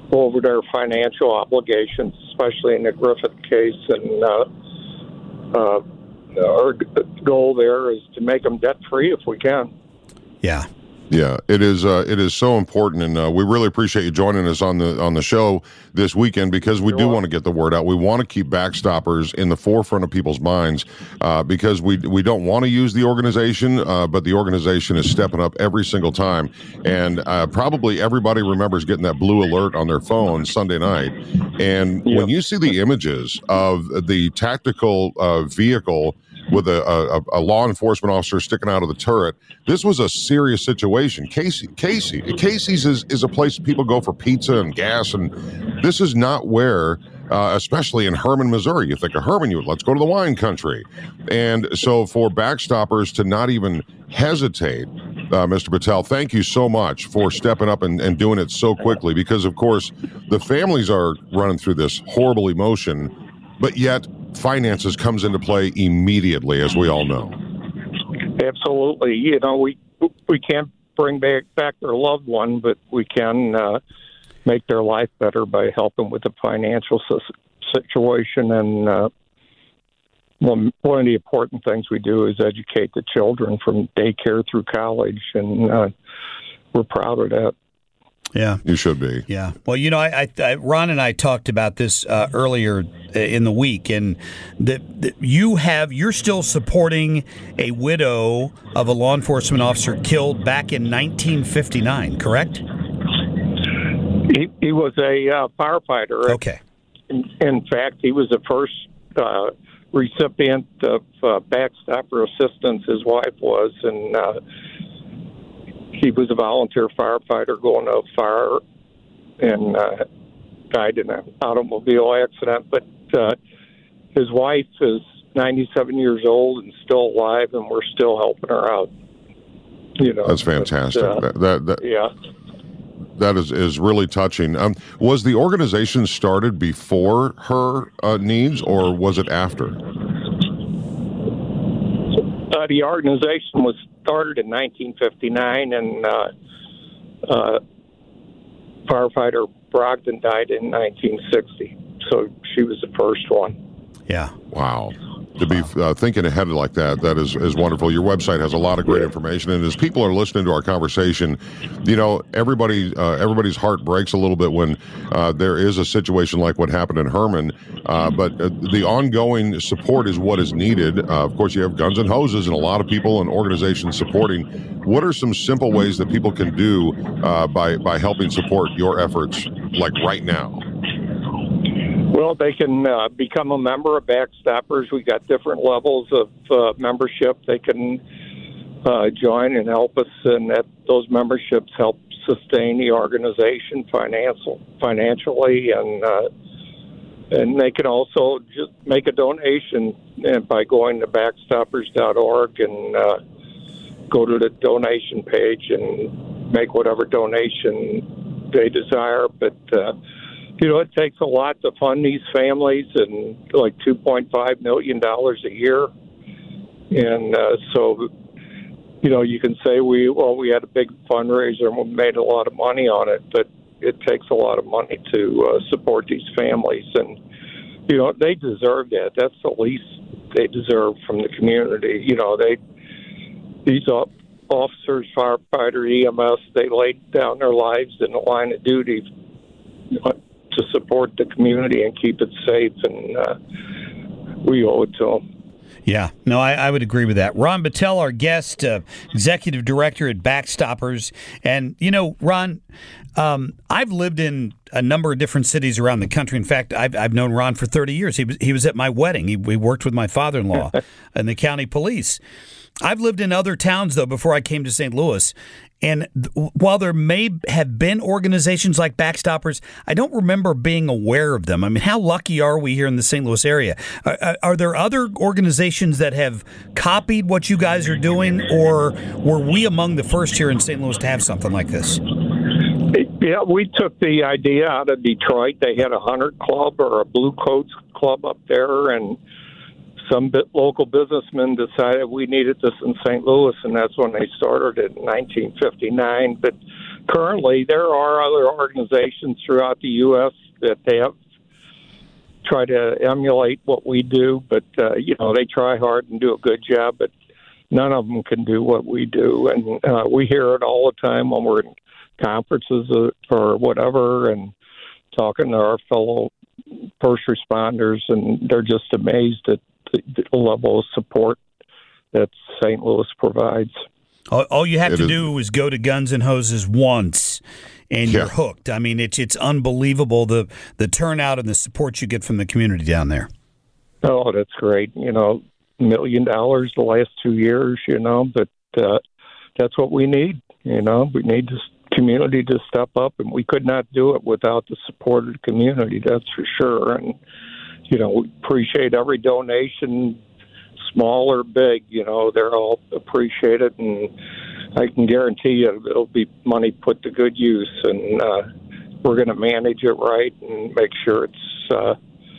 S7: go over their financial obligations, especially in the Griffith case. And uh, uh, our goal there is to make them debt-free if we can.
S4: Yeah.
S2: Yeah, it is. Uh, it is so important, and uh, we really appreciate you joining us on the on the show this weekend because we do want to get the word out. We want to keep Backstoppers in the forefront of people's minds uh, because we we don't want to use the organization, uh, but the organization is stepping up every single time. And uh, probably everybody remembers getting that blue alert on their phone Sunday night. And
S7: Yep.
S2: when you see the images of the tactical uh, vehicle with a, a, a law enforcement officer sticking out of the turret, this was a serious situation. Casey, Casey, Casey's is, is a place people go for pizza and gas, and this is not where, uh, especially in Herman, Missouri, you think of Herman, you let's go to the wine country. And so for Backstoppers to not even hesitate, uh, Mister Patel, thank you so much for stepping up and, and doing it so quickly because, of course, the families are running through this horrible emotion, but yet finances comes into play immediately, as we all know.
S7: Absolutely. You know, we we can't bring back, back their loved one, but we can uh, make their life better by helping with the financial situation. And uh, one, one of the important things we do is educate the children from daycare through college, and uh, we're proud of that.
S4: Yeah,
S2: you should be.
S4: Yeah. Well, you know, I, I, I Ron and I talked about this uh, earlier in the week, and that that you have you're still supporting a widow of a law enforcement officer killed back in nineteen fifty-nine, correct?
S7: He, he was a uh, firefighter.
S4: Okay.
S7: In, in fact, he was the first uh, recipient of uh, backstopper assistance. His wife was, and. Uh, He was a volunteer firefighter going to a fire and uh, died in an automobile accident. But uh, his wife is ninety-seven years old and still alive, and we're still helping her out. You know,
S2: that's fantastic.
S7: But, uh,
S2: that, that, that
S7: yeah,
S2: that is is really touching. Um, was the organization started before her uh, needs, or was it after?
S7: Uh, the organization was started in nineteen fifty-nine, and uh, uh, firefighter Brogdon died in nineteen sixty. So she was the first one.
S4: Yeah.
S2: Wow. To be uh, thinking ahead like that, that is, is wonderful. Your website has a lot of great information, and as people are listening to our conversation, you know, everybody, uh, everybody's heart breaks a little bit when uh, there is a situation like what happened in Herman. Uh, but uh, the ongoing support is what is needed. Uh, of course, you have Guns and Hoses and a lot of people and organizations supporting. What are some simple ways that people can do uh, by by helping support your efforts, like right now?
S7: Well, they can uh, become a member of Backstoppers. We got different levels of uh, membership. They can uh, join and help us, and that those memberships help sustain the organization financial, financially, and uh, and they can also just make a donation by going to backstoppers dot org and uh, go to the donation page and make whatever donation they desire. But uh, you know, it takes a lot to fund these families, and like two point five million dollars a year. And uh, so, you know, you can say we, well, we had a big fundraiser and we made a lot of money on it, but it takes a lot of money to uh, support these families. And, you know, they deserve that. That's the least they deserve from the community. You know, they, these officers, firefighter, E M S, they laid down their lives in the line of duty to support the community and keep it safe, and uh, we owe it to them.
S4: Yeah, no, I, I would agree with that. Ron Battelle, our guest, uh, executive director at Backstoppers. And, you know, Ron, um, I've lived in a number of different cities around the country. In fact, I've, I've known Ron for thirty years. He was, he was at my wedding. He, we worked with my father-in-law in the county police. I've lived in other towns, though, before I came to Saint Louis. And th- while there may have been organizations like Backstoppers, I don't remember being aware of them. I mean, how lucky are we here in the Saint Louis area? Are, are there other organizations that have copied what you guys are doing, or were we among the first here in Saint Louis to have something like this?
S7: Yeah, we took the idea out of Detroit. They had a hunter club or a blue coats club up there, and some bit local businessmen decided we needed this in Saint Louis, and that's when they started it in nineteen fifty-nine. But currently there are other organizations throughout the U S that they have try to emulate what we do, but uh, you know, they try hard and do a good job, but none of them can do what we do. And uh, we hear it all the time when we're in conferences or whatever and talking to our fellow first responders, and they're just amazed at the, the level of support that Saint Louis provides.
S4: All, all you have
S2: It
S4: to
S2: is-
S4: do is go to Guns and Hoses once, and
S2: Yeah.
S4: you're hooked. I mean, it's it's unbelievable the the turnout and the support you get from the community down there.
S7: Oh, that's great. You know, million dollars the last two years, you know, but uh, that's what we need. You know, we need this community to step up, and we could not do it without the support of the community, that's for sure. And, you know, we appreciate every donation, small or big, you know, they're all appreciated, and I can guarantee you it'll be money put to good use, and uh, we're going to manage it right and make sure it's uh,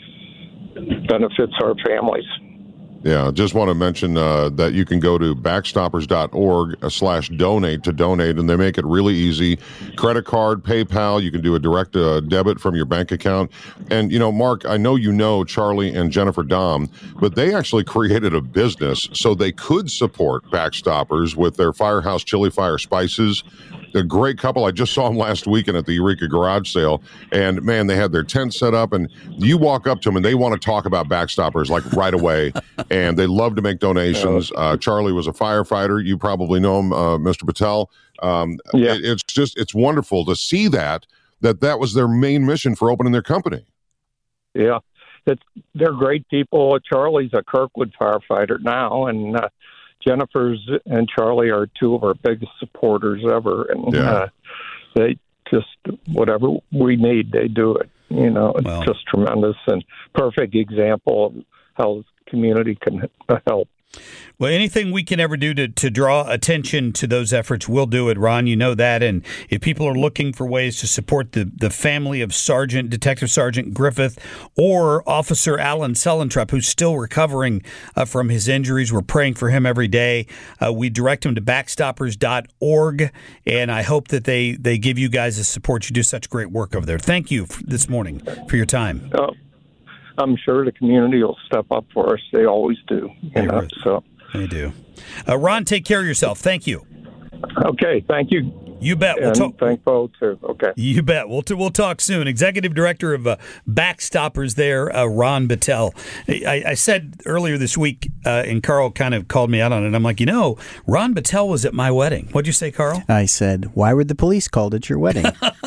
S7: benefits our families.
S2: Yeah, just want to mention uh, that you can go to backstoppers dot org slash donate to donate, and they make it really easy. Credit card, PayPal, you can do a direct uh, debit from your bank account. And, you know, Mark, I know you know Charlie and Jennifer Dom, but they actually created a business so they could support Backstoppers with their Firehouse Chili Fire Spices. A great couple. I just saw them last weekend at the Eureka Garage Sale, and man, they had their tent set up, and you walk up to them and they want to talk about Backstoppers like right away, and they love to make donations. Uh, Charlie was a firefighter. You probably know him, uh, Mister Patel. Um,
S7: Yeah.
S2: it- it's just, it's wonderful to see that, that that was their main mission for opening their company.
S7: Yeah, it's, they're great people. Charlie's a Kirkwood firefighter now, and uh, Jennifer's and Charlie are two of our biggest supporters ever. And
S2: Yeah.
S7: uh, they just, whatever we need, they do it. You know, it's
S4: Well.
S7: just tremendous and perfect example of how the community can help.
S4: Well, anything we can ever do to, to draw attention to those efforts, we'll do it, Ron. You know that. And if people are looking for ways to support the, the family of Sergeant, Detective Sergeant Griffith, or Officer Alan Sullentrop, who's still recovering uh, from his injuries, we're praying for him every day. Uh, we direct them to backstoppers dot org, and I hope that they, they give you guys the support. You do such great work over there. Thank you for this morning for your time.
S7: Uh, I'm sure the community will step up for us. They always do. You
S4: They
S7: know,
S4: will.
S7: so.
S4: They do. Uh, Ron, take care of yourself. Thank you.
S7: Okay, thank you.
S4: You bet. We'll
S7: And
S4: talk.
S7: thank Bo, too. Okay.
S4: You bet. We'll t- we'll talk soon. Executive Director of uh, Backstoppers there, uh, Ron Battelle. I, I said earlier this week, uh, and Carl kind of called me out on it. I'm like, you know, Ron Battelle was at my wedding. What'd you say, Carl?
S3: I said, why were the police called at your wedding?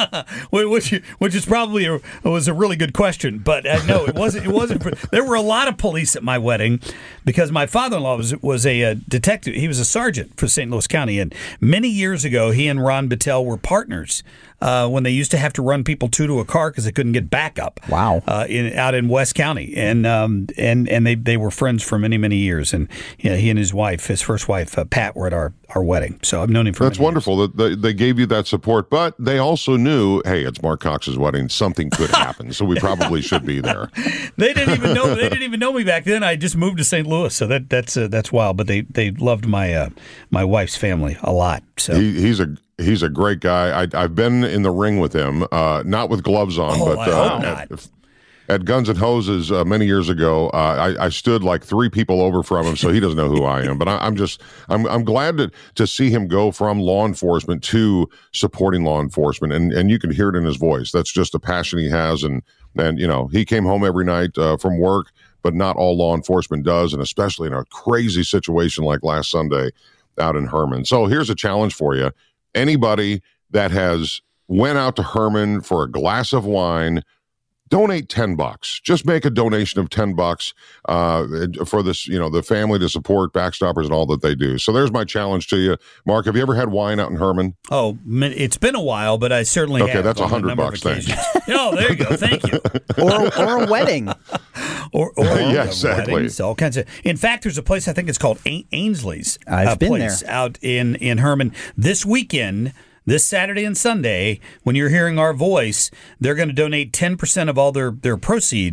S4: which, which is probably a, was a really good question, but uh, no, it wasn't. It wasn't. There were a lot of police at my wedding because my father-in-law was was a, uh detective. He was a sergeant for Saint Louis County, and many years ago, he and Ron Battelle were partners uh, when they used to have to run people to to a car because they couldn't get backup.
S3: Wow.
S4: Uh, in out in West County, and um, and and they, they were friends for many many years, and you know, he and his wife, his first wife uh, Pat, were at our, our wedding. So I've known him for.
S2: That's
S4: many
S2: wonderful that they, they gave you that support, but they also knew, hey, it's Mark Cox's wedding. Something could happen, so we probably should be there.
S4: years. They didn't even know. They didn't even know me back then. I just moved to Saint Louis, so that that's uh, that's wild. But they, they loved my uh, my wife's family a lot. So
S2: He, he's a he's a great guy. I, I've been in the ring with him, uh, not with gloves on,
S4: Oh,
S2: but
S4: I
S2: uh,
S4: hope not.
S2: at, at Guns and Hoses uh, many years ago. Uh, I, I stood like three people over from him, so he doesn't know who I am. But I, I'm just I'm I'm glad to to see him go from law enforcement to supporting law enforcement, and and you can hear it in his voice. That's just a passion he has, and and you know he came home every night uh, from work, but not all law enforcement does, and especially in a crazy situation like last Sunday out in Herman. So here's a challenge for you. Anybody that has went out to Herman for a glass of wine, donate ten bucks. Just make a donation of ten bucks uh, for this, you know, the family to support Backstoppers and all that they do. So there's my challenge to you. Mark, have you ever had wine out in Herman?
S4: oh, man, it's been a while, but I certainly
S2: Okay,
S4: have.
S2: that's
S4: on
S2: a hundred
S4: number of
S2: bucks then.
S4: occasions. Oh, there you go. Thank you.
S3: or, or a wedding.
S4: Or, or
S2: Yeah,
S4: uh,
S2: exactly.
S4: weddings, all kinds of. In fact, there's a place I think it's called A- Ainsley's.
S3: I've
S4: uh,
S3: been
S4: place
S3: there.
S4: out in in Herman this weekend. This Saturday and Sunday, when you're hearing our voice, they're going to donate ten percent of all their, their proceeds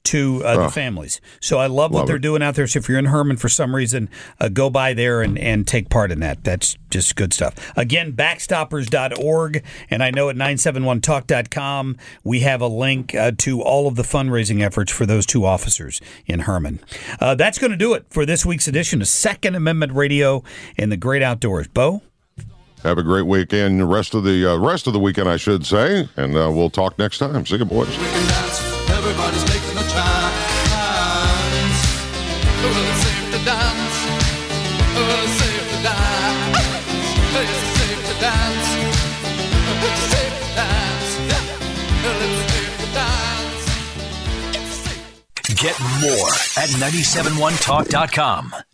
S4: to uh,
S2: Oh.
S4: the families. So I love, what
S2: Love
S4: they're
S2: it.
S4: doing out there. So if you're in Herman for some reason, uh, go by there and, and take part in that. That's just good stuff. Again, backstoppers dot org. And I know at nine seven one talk dot com, we have a link uh, to all of the fundraising efforts for those two officers in Herman. Uh, that's going to do it for this week's edition of Second Amendment Radio and the Great Outdoors. Bo?
S2: Have a great weekend. The rest of the uh, rest of the weekend, I should say, and uh, we'll talk next time. See you, boys.
S5: We can dance, everybody's taking a chance. Well, it's safe to dance. Well, it's safe to dance. It's safe to dance. It's safe to dance. Well, it's safe to dance. It's safe.
S1: Get more at nine seven one talk dot com.